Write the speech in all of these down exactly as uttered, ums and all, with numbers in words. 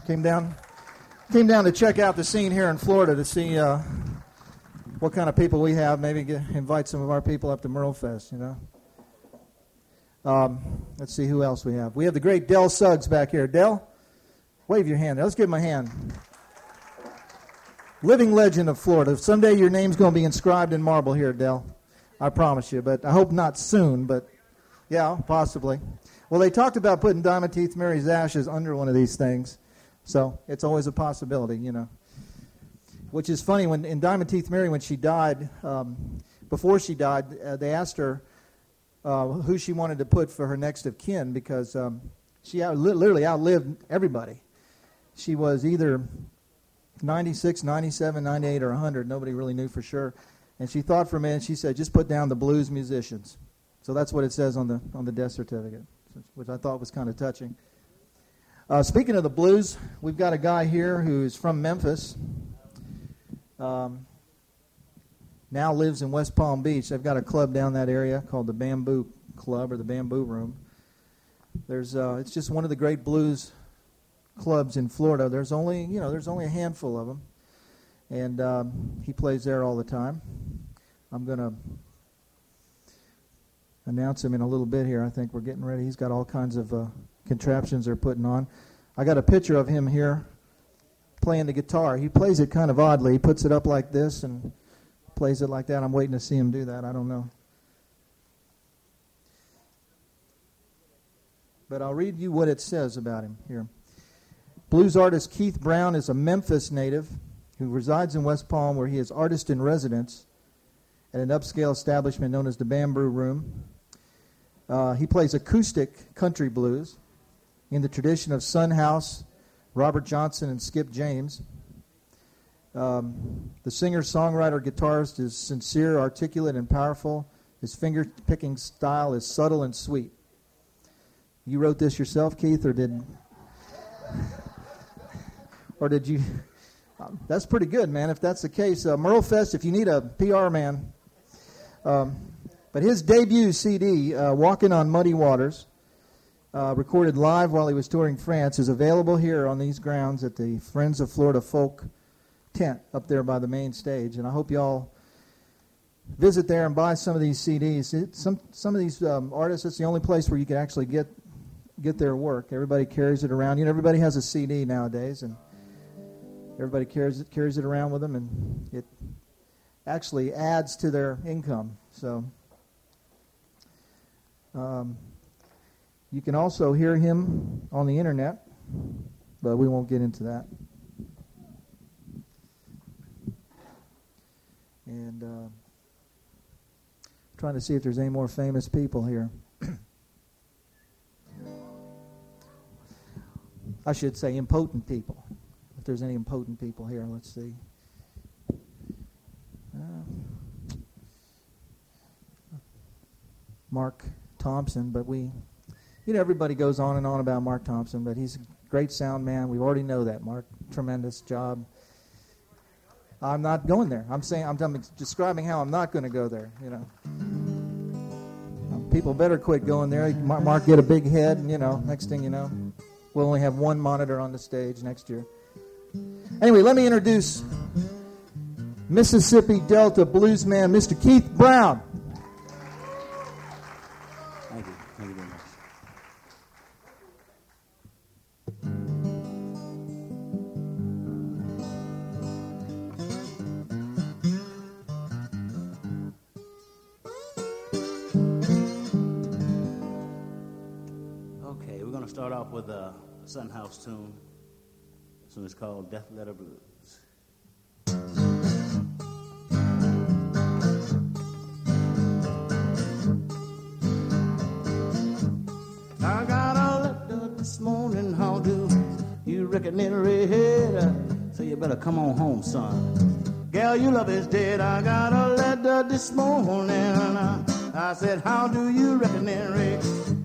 Came down, came down to check out the scene here in Florida to see uh, what kind of people we have. Maybe get, invite some of our people up to Merle Fest, you know. Um, let's see who else we have. We have the great Del Suggs back here. Del, wave your hand. Let's give him a hand. Living legend of Florida. Someday your name's going to be inscribed in marble here, Del. I promise you, but I hope not soon, but yeah, possibly. Well, they talked about putting Diamond Teeth Mary's ashes under one of these things, so it's always a possibility, you know. Which is funny, when in Diamond Teeth Mary, when she died, um, before she died, uh, they asked her uh, who she wanted to put for her next of kin, because um, she out, literally outlived everybody. She was either ninety-six, ninety-seven, ninety-eight, or one hundred. Nobody really knew for sure. And she thought for a minute, she said, just put down the blues musicians. So that's what it says on the on the death certificate, which I thought was kind of touching. Uh, speaking of the blues, we've got a guy here who's from Memphis, um, now lives in West Palm Beach. They've got a club down that area called the Bamboo Club or the Bamboo Room. There's uh, it's just one of the great blues clubs in Florida. There's only you know there's only a handful of them, and um, he plays there all the time. I'm going to announce him in a little bit here. I think we're getting ready. He's got all kinds of uh, contraptions they're putting on. I got a picture of him here playing the guitar. He plays it kind of oddly. He puts it up like this and plays it like that. I'm waiting to see him do that. I don't know. But I'll read you what it says about him here. Blues artist Keith Brown is a Memphis native who resides in West Palm, where he is artist in residence at an upscale establishment known as the Bamboo Room. Uh, he plays acoustic country blues in the tradition of Son House, Robert Johnson, and Skip James. Um, the singer-songwriter guitarist is sincere, articulate, and powerful. His finger-picking style is subtle and sweet. You wrote this yourself, Keith, or did or did you? Um, that's pretty good, man. If that's the case, uh, Merle Fest. If you need a P R man. Um, but his debut C D, uh, Walking on Muddy Waters, uh, recorded live while he was touring France, is available here on these grounds at the Friends of Florida Folk tent up there by the main stage. And I hope you all visit there and buy some of these C Ds. It, some some of these um, artists, it's the only place where you can actually get get their work. Everybody carries it around. You know, everybody has a C D nowadays, and everybody carries it carries it around with them, and it actually adds to their income. So um, you can also hear him on the internet, but we won't get into that. And uh, trying to see if there's any more famous people here. I should say impotent people. If there's any impotent people here, let's see. Uh, Mark Thompson, but we, you know, everybody goes on and on about Mark Thompson, but he's a great sound man. We already know that. Mark, tremendous job. I'm not going there. I'm saying I'm, I'm describing how I'm not going to go there. You know, um, people better quit going there. Mark get a big head, and you know, next thing you know, we'll only have one monitor on the stage next year. Anyway, let me introduce Mississippi Delta bluesman, Mister Keith Brown. Thank you. Thank you very much. Okay, we're going to start off with a Son House tune. This one is called Death Letter Blues. I got a letter this morning, how do you reckon it read? So you better come on home, son. Gal, your love is dead. I got a letter this morning, I, I said, how do you reckon it read?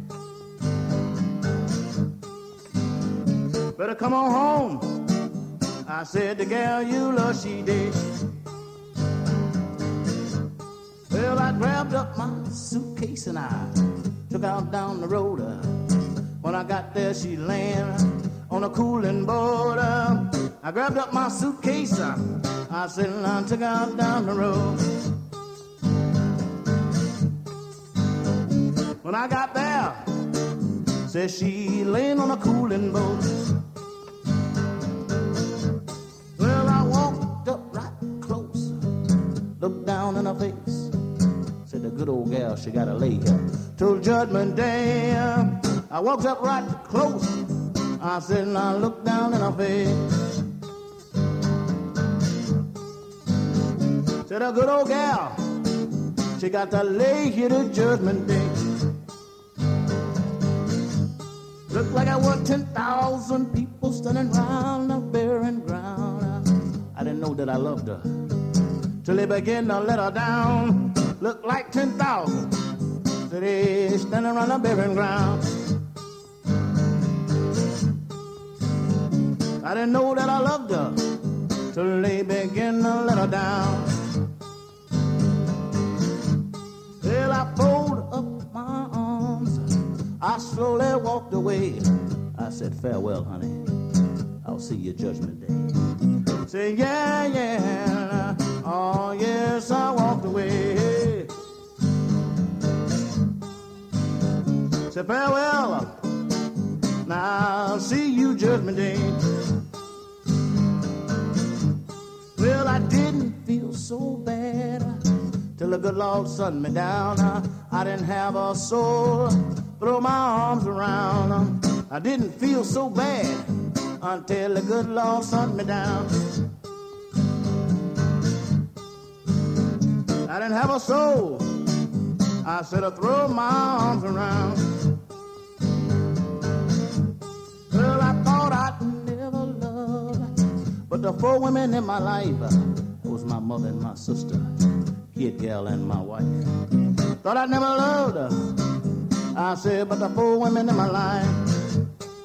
Better come on home. I said, the gal you love, she did. Well, I grabbed up my suitcase and I took out down the road. Uh, when I got there, she laying on a cooling board. Uh, I grabbed up my suitcase. Uh, I said, and I took out down the road. When I got there, said she laying on a cooling board. Well, I walked up right close, looked down in her face. Said the good old gal, she gotta lay here till Judgment Day. I walked up right close. I said, and I looked down in her face. Said a good old gal, she got to lay here till Judgment Day. Looked like I was ten thousand people standing round the barren ground. I didn't know that I loved her till they began to let her down. Looked like ten thousand standing around the barren ground. I didn't know that I loved her till they began to let her down. Well, I folded up my arms, I slowly walked away. I said, farewell, honey, I'll see you Judgment Day. Say, yeah, yeah, oh, yes, I walked away. Say, farewell, now I'll see you Judgment Day. Well, I didn't feel so bad till the good Lord sun me down. I, I didn't have a soul throw my arms around. I didn't feel so bad until the good Lord sun me down. I didn't have a soul, I said I throw my arms around. Well, I thought I'd never love, but the four women in my life, it was my mother and my sister, kid gal and my wife. Thought I'd never loved her, I said, but the four women in my life,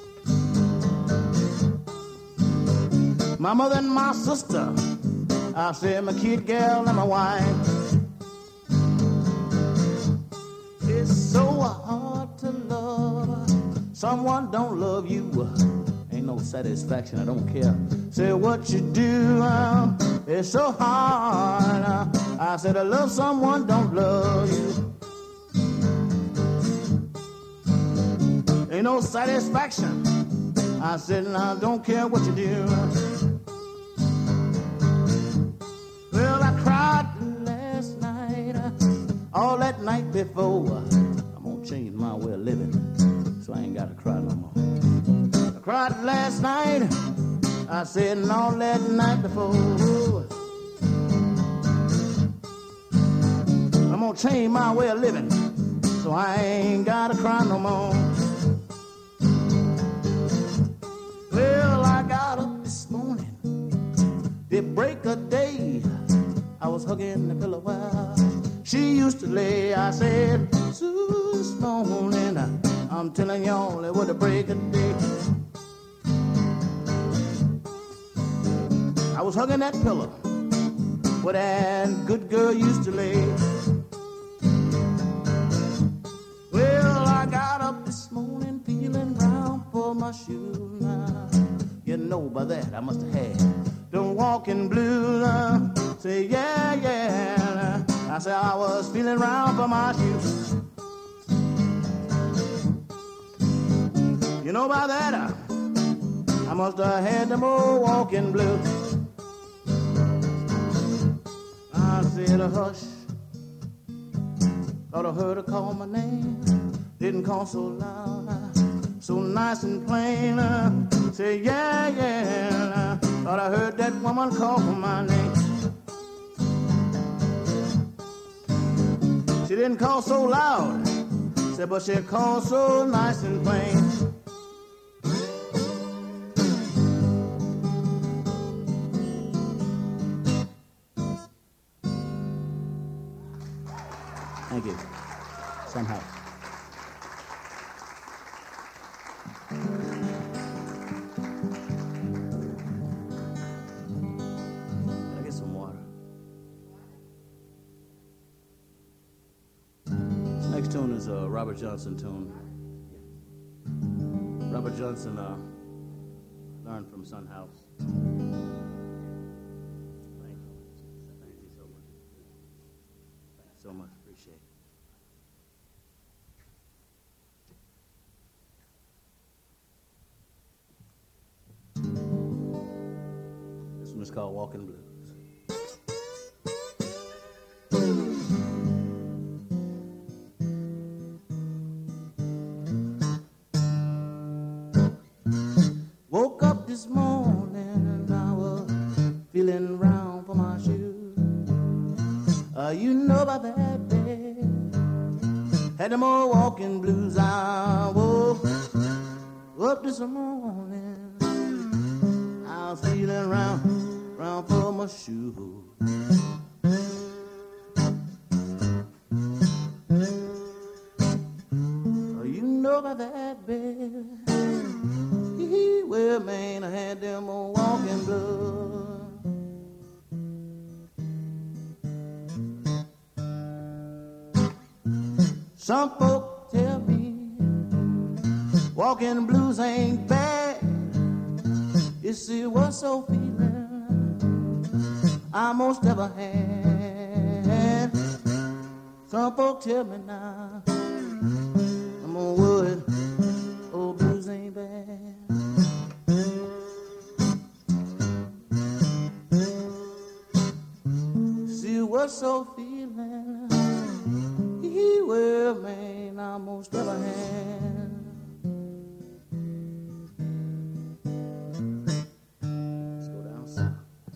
my mother and my sister, I said, my kid gal and my wife. It's so hard to love someone don't love you. Ain't no satisfaction, I don't care. Say what you do, uh, it's so hard. Uh, I said I love someone don't love you. Ain't no satisfaction. I said I don't care what you do. Well, I cried last night, uh, all that night before. Uh, I'm gonna change my way of living, so I ain't gotta cry no more. I cried last night, I said, and all that night before. I'm gonna change my way of living, so I ain't gotta cry no more. Well, I got up this morning, it break a day. I was hugging the pillow while she used to lay. I said, so this morning, I'm telling y'all it was a break a day. I was hugging that pillow where that good girl used to lay. Well, I got up this morning feeling round for my shoes. Now, you know by that I must have had them walking blues. Uh, say, yeah, yeah. I said I was feeling round for my shoes. You know by that uh, I must have had them old walking blues. I said a hush, thought I heard her call my name. Didn't call so loud, uh, so nice and plain. Uh, say, yeah, yeah. Uh, thought I heard that woman call for my name. She didn't call so loud, said, but she called so nice and plain. Thank you. Somehow. Can I get some water? This next tune is a Robert Johnson tune. Robert Johnson uh, Learn from Son House. Thank you. Thank you so much. Thank you so much. Appreciate it. This one is called Walking Blues. Woke up this morning and I was feeling round for my shoes. Uh, you know about that day. Had them old walking blues. I woke up this morning. I was feeling round, round for my shoes. Uh, you know about that, baby. Well, man, I had them old walking blues. Some folk tell me walking blues ain't bad. You see what's so feeling I most ever had. Some folk tell me now I'm on wood, old blues ain't bad. What's so feeling he will, man, I most ever had. Let's go down south.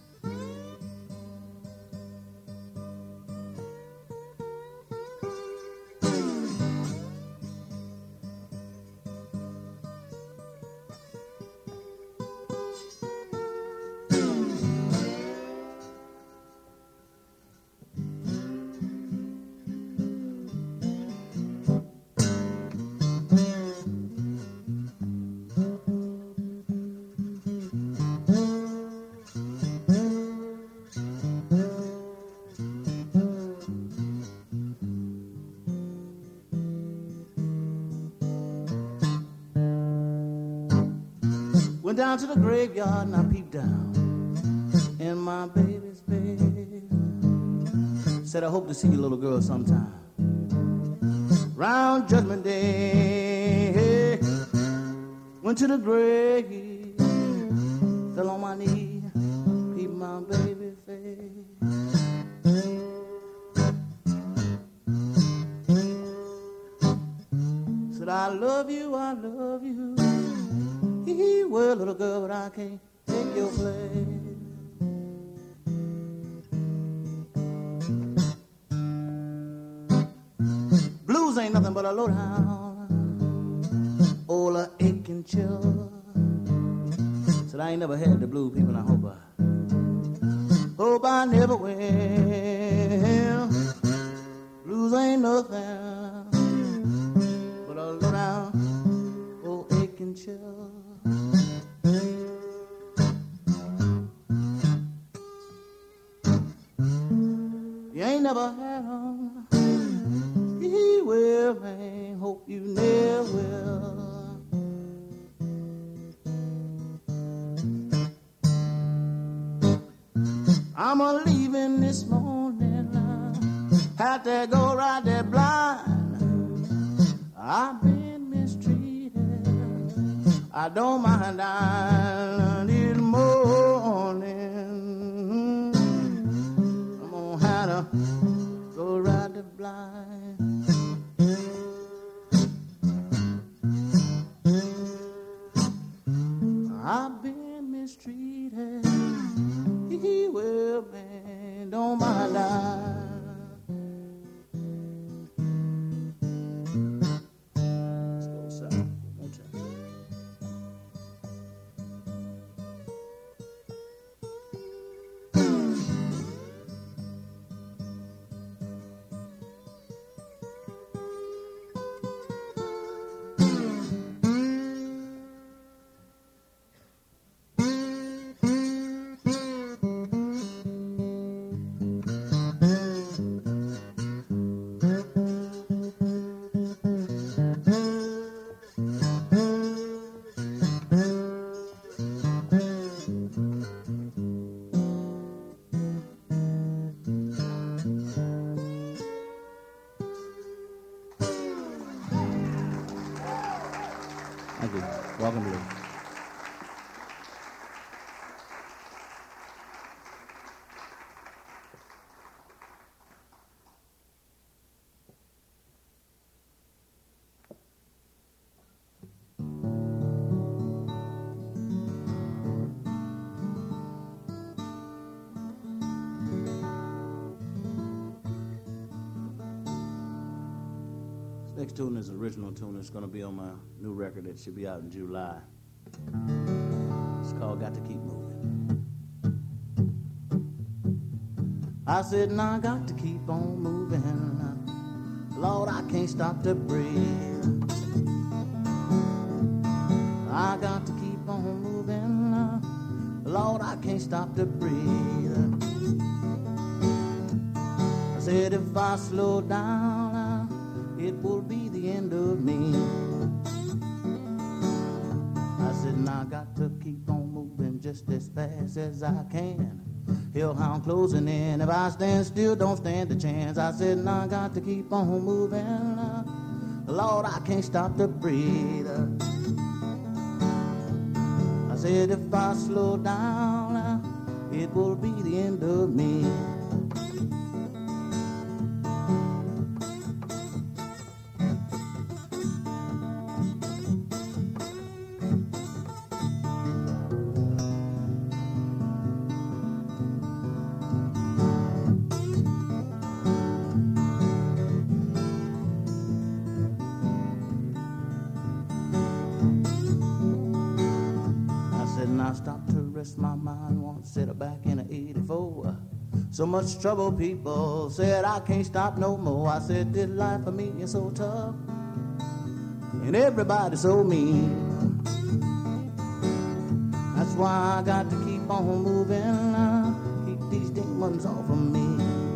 Went down to the graveyard and I peeped down in my baby's bed. Said I hope to see you, little girl, sometime round Judgment Day. Went to the grave, fell on my knee, peeped my baby's face. Said I love you, I love you. Well, little girl, but I can't take your place. Blues ain't nothing but a lowdown, all a aching chill. Said I ain't never had the blue people, and I hope I, hope I never will. Blues ain't nothing but a lowdown, all aching chill. You ain't never had them. He will, man. Hope you never will. I'm a leaving this morning. I had to go right there blind. I've been mistreated. I don't mind dying this morning. I'm gonna have to go ride the blind. I've been mistreated. He will, man, don't mind dying. Let's go south. Thank you. Welcome, Blue. Next tune is an original tune. It's going to be on my new record that should be out in July. It's called Got to Keep Moving. I said, now I got to keep on moving. Lord, I can't stop to breathe. I got to keep on moving. Lord, I can't stop to breathe. I said, if I slow down, it will be the end of me. I said, now I got to keep on moving just as fast as I can. Hellhound closing in. If I stand still, don't stand a chance. I said, now I got to keep on moving. Lord, I can't stop to breathe. I said, if I slow down, it will be the end of me. My mind won't sit back in an eighty-four. So much trouble, people said I can't stop no more. I said, this life for me is so tough, and everybody so mean. That's why I got to keep on moving, keep these demons off of me.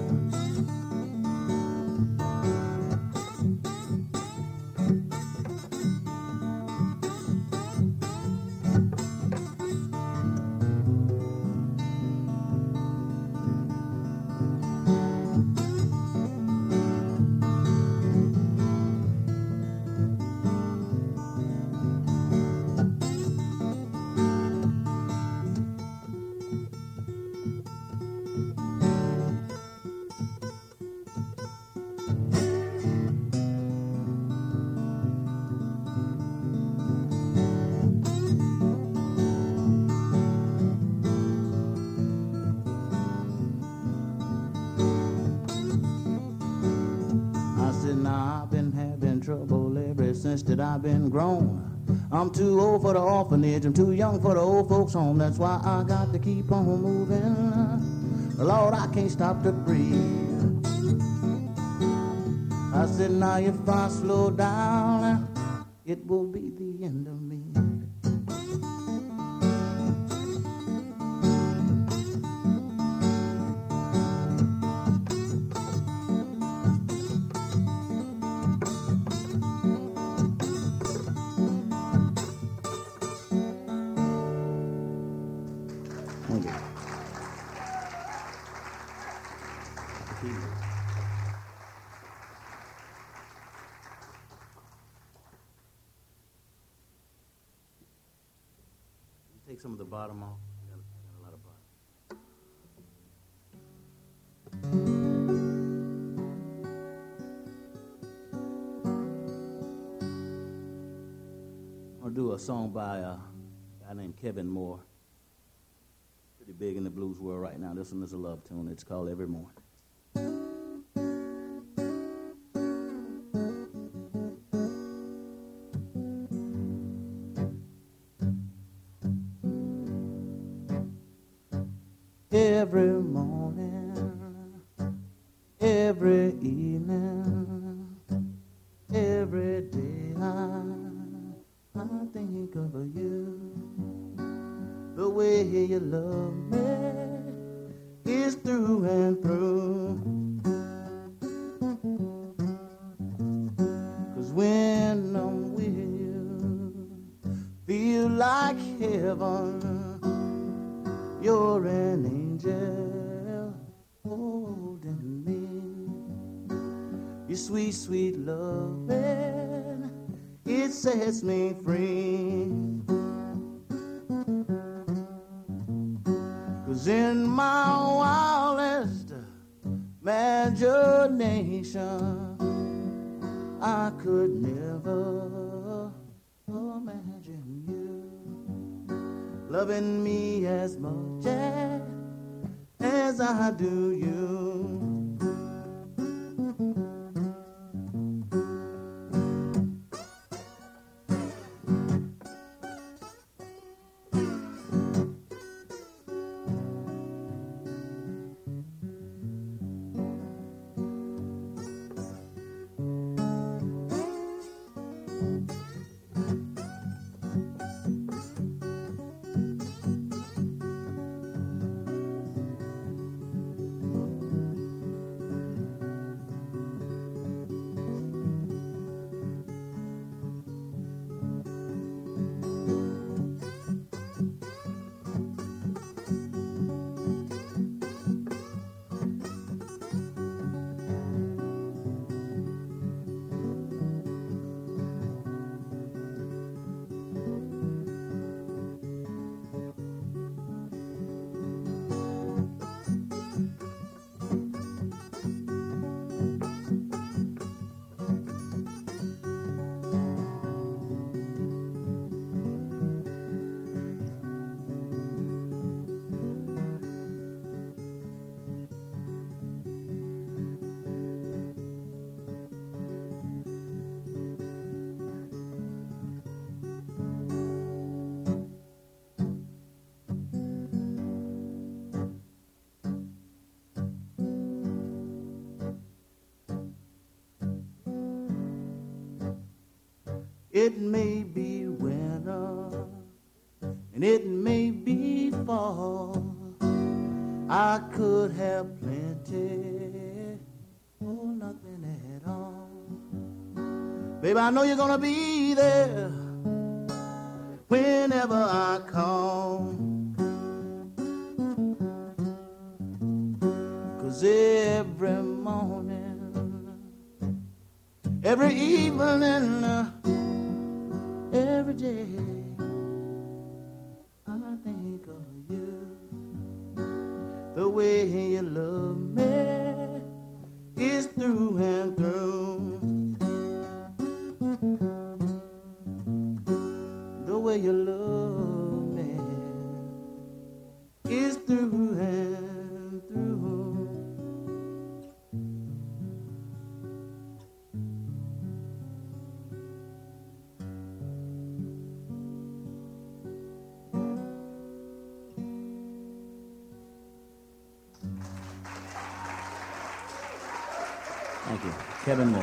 Since that I've been grown, I'm too old for the orphanage, I'm too young for the old folks home. That's why I got to keep on moving. Lord, I can't stop to breathe. I said, now if I slow down, it will be the end of me. Take some of the bottom off. I got, I got a lot of bottom. I'll do a song by a guy named Kevin Moore. Pretty big in the blues world right now. This one is a love tune. It's called Every Morning. Every morning, every evening, every day I, I think of you. The way you love me is through and through. 'Cause when I'm with you, feel like heaven. You're an angel holding me. Your sweet, sweet loving, it it sets me free. 'Cause in my wildest imagination, I could never imagine you loving me as much as, as I do you. It may be winter, and it may be fall. I could have plenty or nothing at all. Baby, I know you're gonna be there whenever I call. 'Cause every morning, every evening, every day I think of you. The way you love me is through and through. The way you love me is through and through. Thank you. Kevin Moore.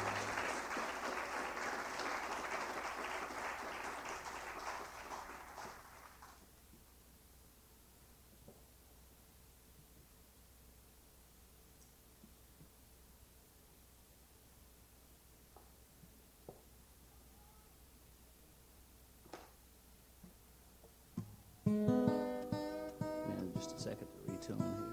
Man, just a second to retune here.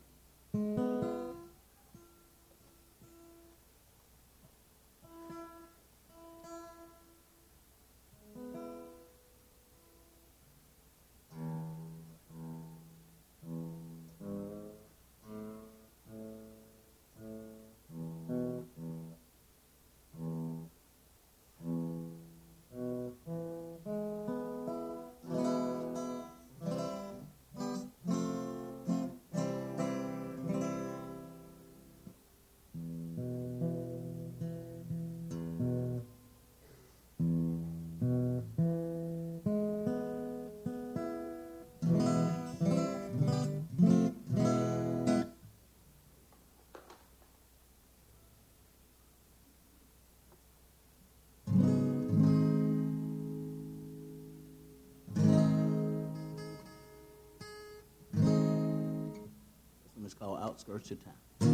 It's called Outskirts of Town.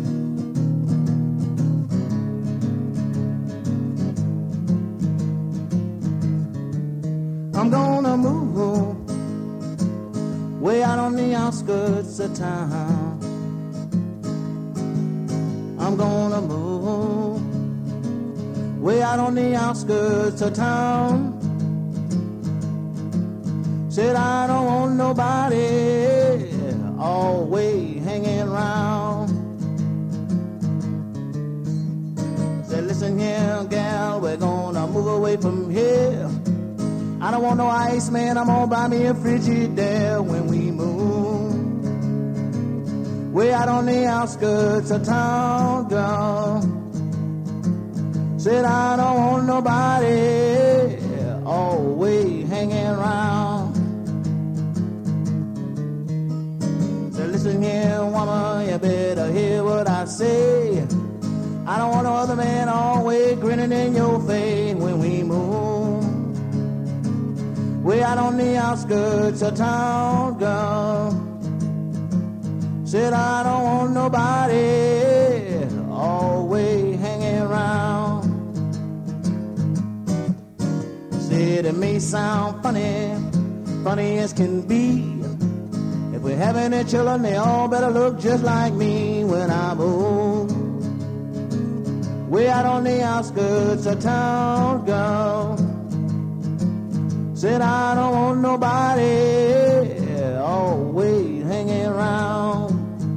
I'm gonna move way out on the outskirts of town. I'm gonna move way out on the outskirts of town. Said I don't want nobody always hanging around. Said listen here, gal, we're gonna move away from here. I don't want no ice, man, I'm gonna buy me a Frigidaire when we move. Way out on the outskirts of town, girl. Said I don't want nobody always hanging around. Said listen here, woman, you better hear what I say. I don't want no other man always grinning in your face when we move. Way out on the outskirts of town, girl. Said I don't want nobody always hanging around. Said it may sound funny, funny as can be. If we're having any children, they all better look just like me when I move. Way out on the outskirts of town, girl. Said I don't want nobody always hanging around.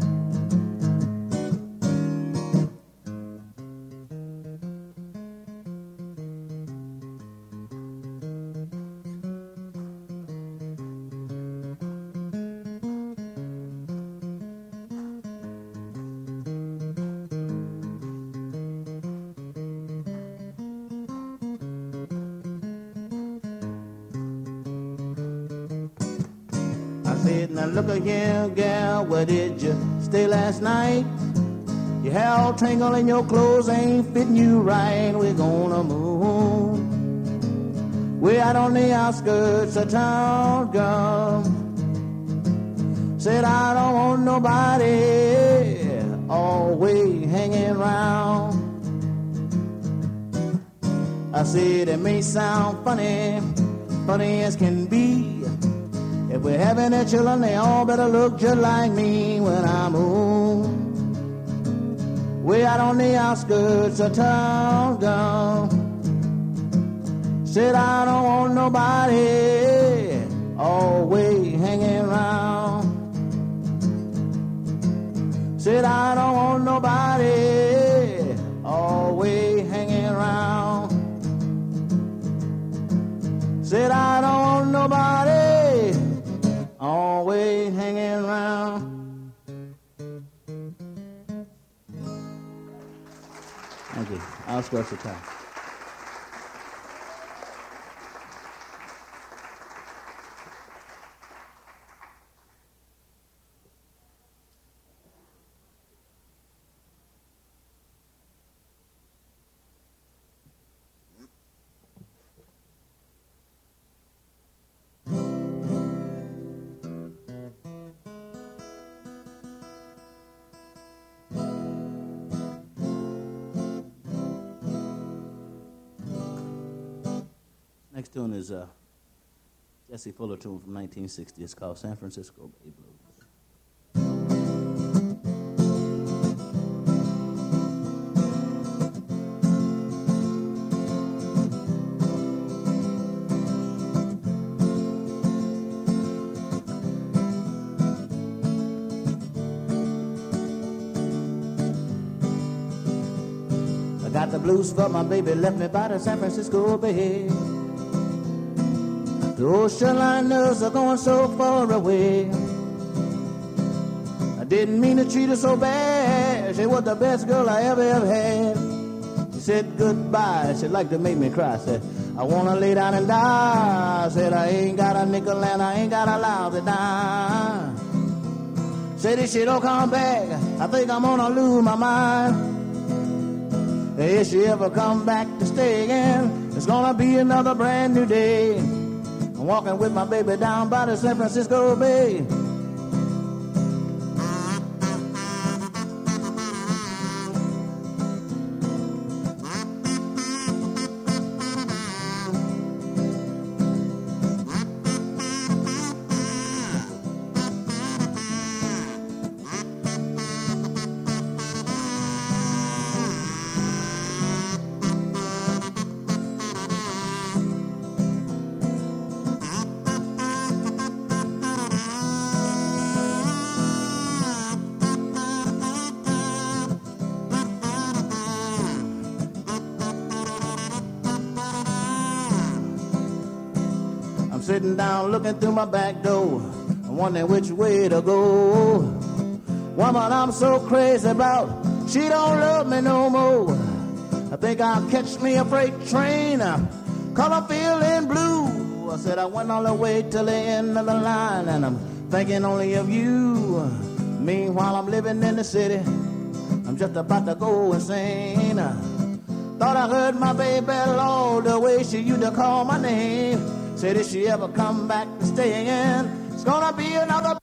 Now look again, gal, where did you stay last night? Your hair all tangled and your clothes ain't fitting you right. We're gonna move way out on the outskirts of town, girl. Said I don't want nobody always hanging around. I said it may sound funny, funny as can be. If we're having a children, they all better look just like me when I move. Way out on the outskirts of town, girl. Said I don't want nobody always hanging around. Said I don't want nobody always hanging around. Said I don't want nobody always hanging around. Thank you. Outskirts of town. Next tune is uh, Jesse Fuller tune from nineteen sixty. It's called San Francisco Bay Blues. I got the blues for my baby, left me by the San Francisco Bay. The ocean liners are going so far away. I didn't mean to treat her so bad. She was the best girl I ever, ever had. She said goodbye. She'd like to make me cry. Said, I want to lay down and die. I said, I ain't got a nickel and I ain't got a lousy dime. Said, if she don't come back, I think I'm going to lose my mind. If she ever come back to stay again, it's going to be another brand new day. I'm walking with my baby down by the San Francisco Bay. sitting down looking through my back door, wondering which way to go. Woman I'm so crazy about, she don't love me no more. I think I'll catch me a freight train, cause I'm feeling blue. I said I went all the way till the end of the line, and I'm thinking only of you. Meanwhile I'm living in the city, I'm just about to go insane. Thought I heard my baby Lord, the way she used to call my name. Said if she ever come back to stay in, it's gonna be another